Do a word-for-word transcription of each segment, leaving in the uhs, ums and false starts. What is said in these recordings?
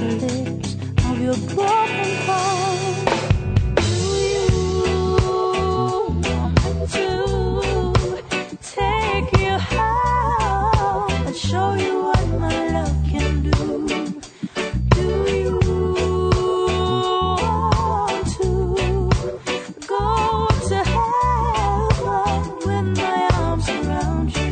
lips of your broken heart. Do you want to take you high and show you what my love can do? Do you want to go to heaven with my arms around you?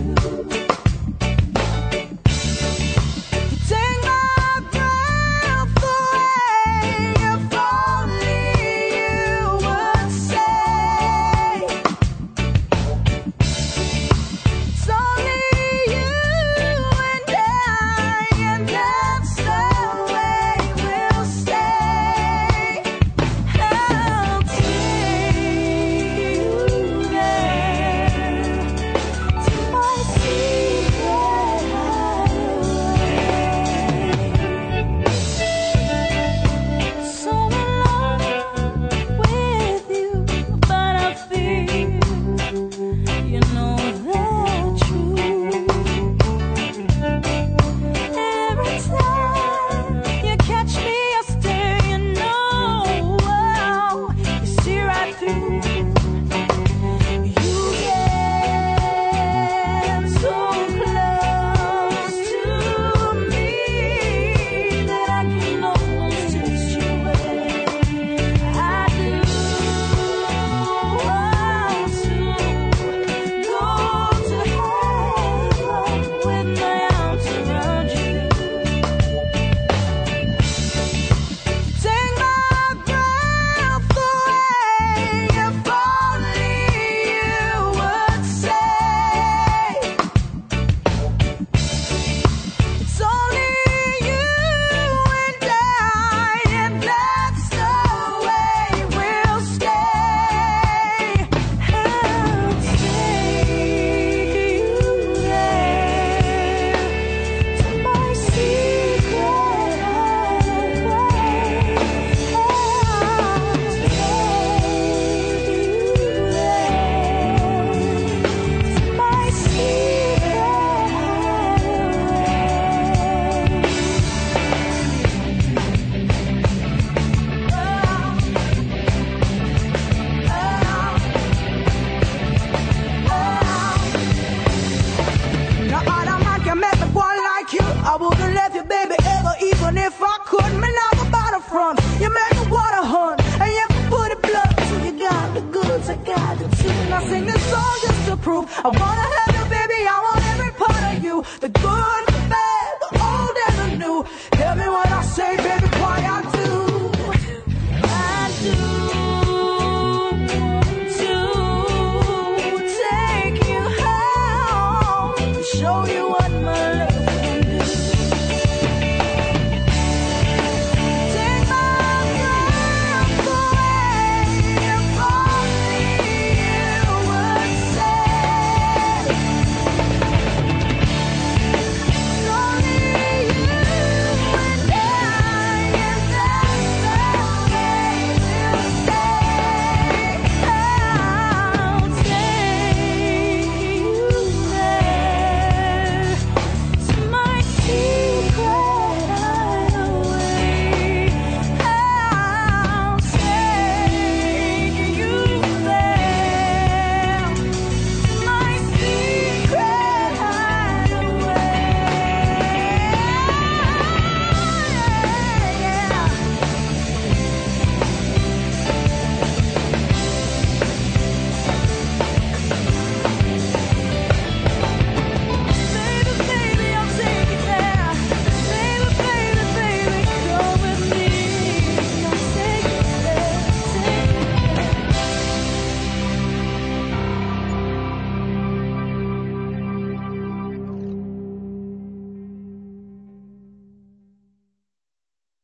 I wouldn't let you, baby, ever, even if I could. Me now go by the front, you make me water hunt, and you can put it blood. So you got the goods, I got the truth. And I sing this song just to prove I wanna have